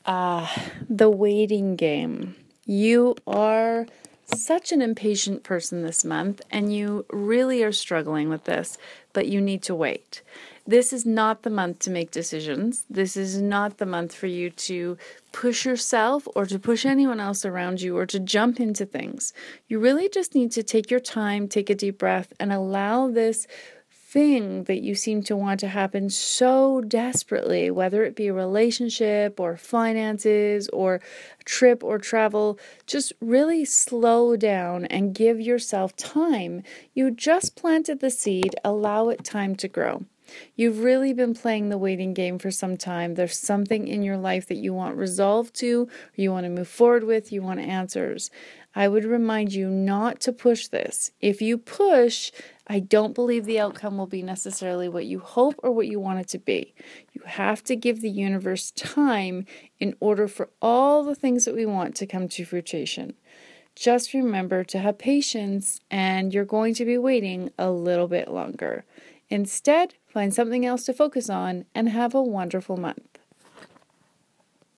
The waiting game. You are such an impatient person this month, and you really are struggling with this, but you need to wait. This is not the month to make decisions. This is not the month for you to push yourself or to push anyone else around you or to jump into things. You really just need to take your time, take a deep breath, and allow this thing that you seem to want to happen so desperately, whether it be a relationship or finances or a trip or travel, just really slow down and give yourself time. You just planted the seed, allow it time to grow. You've really been playing the waiting game for some time. There's something in your life that you want resolved to, or you want to move forward with, you want answers. I would remind you not to push this. If you push, I don't believe the outcome will be necessarily what you hope or what you want it to be. You have to give the universe time in order for all the things that we want to come to fruition. Just remember to have patience, and you're going to be waiting a little bit longer. Instead, find something else to focus on and have a wonderful month.